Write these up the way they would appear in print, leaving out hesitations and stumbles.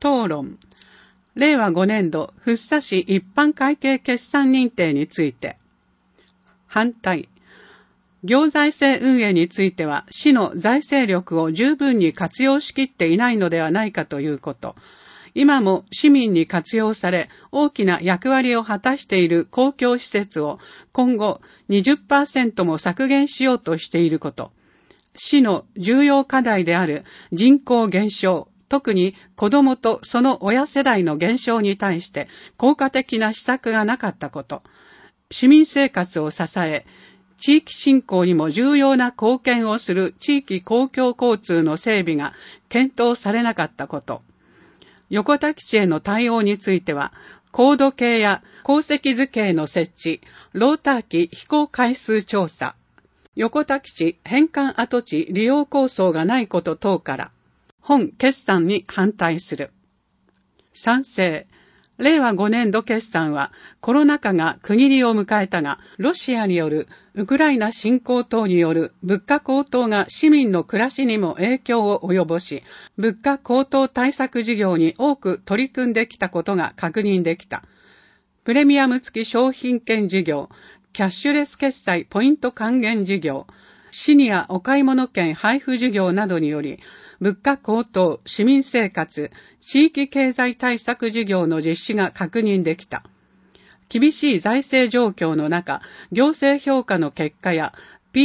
討論。令和5年度福生市一般会計決算認定について。反対。行財政運営については市の財政力を十分に活用しきっていないのではないかということ。今も市民に活用され大きな役割を果たしている公共施設を今後 20% も削減しようとしていること。市の重要課題である人口減少、特に子どもとその親世代の減少に対して効果的な施策がなかったこと。市民生活を支え、地域振興にも重要な貢献をする地域公共交通の整備が検討されなかったこと。横田基地への対応については、高度計や航跡図計の設置、ローター機飛行回数調査、横田基地返還跡地利用構想がないこと等から、本決算に反対する。賛成。令和5年度決算はコロナ禍が区切りを迎えたが、ロシアによるウクライナ侵攻等による物価高騰が市民の暮らしにも影響を及ぼし、物価高騰対策事業に多く取り組んできたことが確認できた。プレミアム付き商品券事業、キャッシュレス決済ポイント還元事業、シニアお買い物券配布事業などにより、物価高騰、市民生活、地域経済対策事業の実施が確認できた。厳しい財政状況の中、行政評価の結果や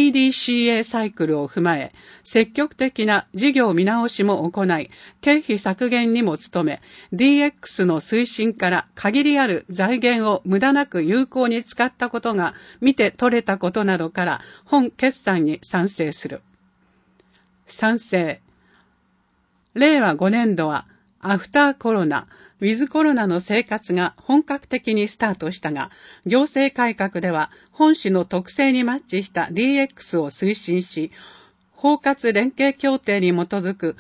PDCA サイクルを踏まえ、積極的な事業見直しも行い、経費削減にも努め、DX の推進から限りある財源を無駄なく有効に使ったことが見て取れたことなどから、本決算に賛成する。賛成。令和5年度は、アフターコロナ、ウィズコロナの生活が本格的にスタートしたが、行政改革では本市の特性にマッチした DX を推進し、包括連携協定に基づく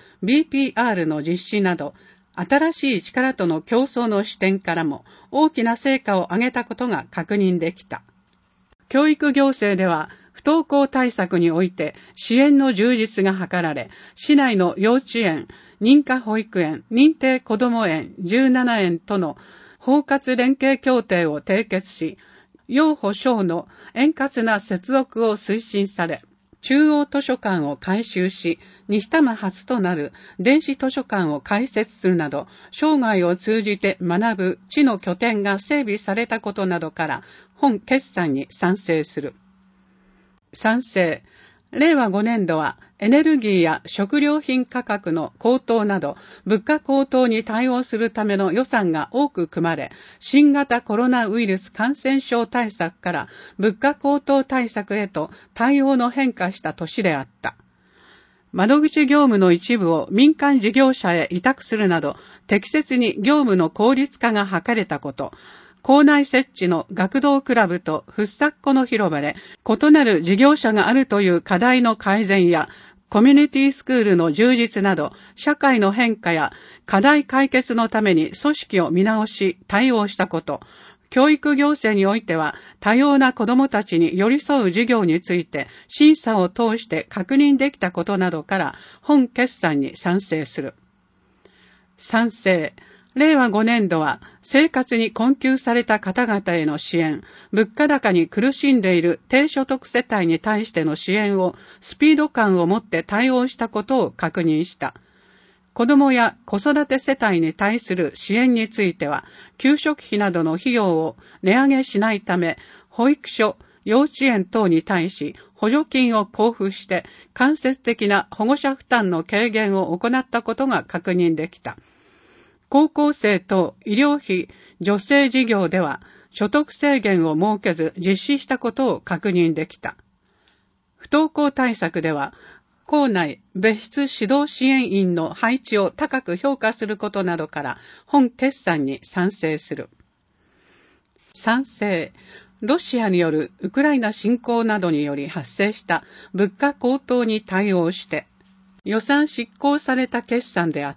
BPR の実施など、新しい力との競争の視点からも大きな成果を上げたことが確認できた。教育行政では、不登校対策において支援の充実が図られ、市内の幼稚園、認可保育園、認定こども園17園との包括連携協定を締結し、幼保小の円滑な接続を推進され、中央図書館を改修し、西多摩初となる電子図書館を開設するなど、生涯を通じて学ぶ知の拠点が整備されたことなどから、本決算に賛成する。賛成。令和5年度はエネルギーや食料品価格の高騰など物価高騰に対応するための予算が多く組まれ、新型コロナウイルス感染症対策から物価高騰対策へと対応の変化した年であった。窓口業務の一部を民間事業者へ委託するなど適切に業務の効率化が図れたこと、校内設置の学童クラブとふっさっこの広場で異なる事業者があるという課題の改善やコミュニティスクールの充実など社会の変化や課題解決のために組織を見直し対応したこと、教育行政においては多様な子どもたちに寄り添う事業について審査を通して確認できたことなどから本決算に賛成する。賛成。令和5年度は生活に困窮された方々への支援、物価高に苦しんでいる低所得世帯に対しての支援をスピード感を持って対応したことを確認した。子どもや子育て世帯に対する支援については、給食費などの費用を値上げしないため、保育所、幼稚園等に対し補助金を交付して間接的な保護者負担の軽減を行ったことが確認できた。高校生等医療費助成事業では所得制限を設けず実施したことを確認できた。不登校対策では校内別室指導支援員の配置を高く評価することなどから本決算に賛成する。賛成。ロシアによるウクライナ侵攻などにより発生した物価高騰に対応して予算執行された決算であった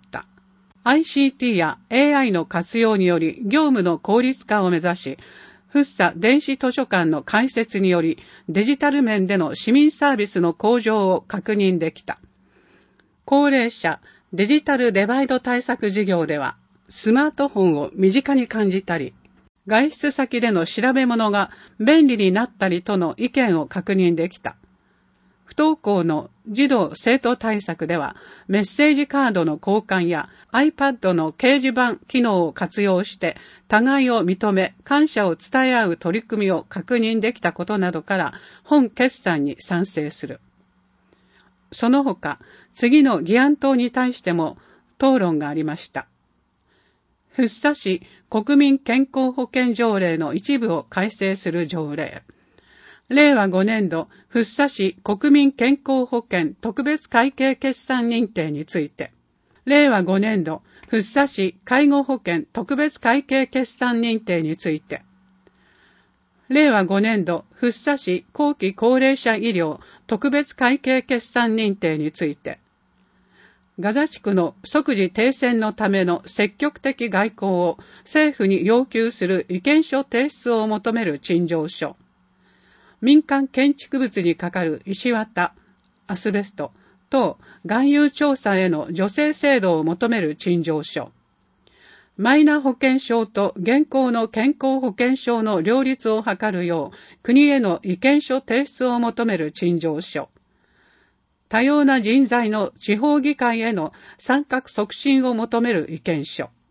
。ICT や AI の活用により業務の効率化を目指し、福生電子図書館の開設によりデジタル面での市民サービスの向上を確認できた。高齢者デジタルデバイド対策事業では、 スマートフォンを身近に感じたり、外出先での調べ物が便利になったりとの意見を確認できた。不登校の児童生徒対策では、メッセージカードの交換や iPad の掲示板機能を活用して、互いを認め、感謝を伝え合う取り組みを確認できたことなどから、本決算に賛成する。その他、次の議案等に対しても討論がありました。福生市国民健康保険条例の一部を改正する条例。令和5年度、福生市国民健康保険特別会計決算認定について、令和5年度、福生市介護保険特別会計決算認定について、令和5年度、福生市後期高齢者医療特別会計決算認定について、ガザ地区の即時停戦のための積極的外交を政府に要求する意見書提出を求める陳情書、民間建築物にかかる石綿、アスベスト等含有調査への助成制度を求める陳情書、マイナ保険証と現行の健康保険証の両立を図るよう国への意見書提出を求める陳情書、多様な人材の地方議会への参画促進を求める意見書、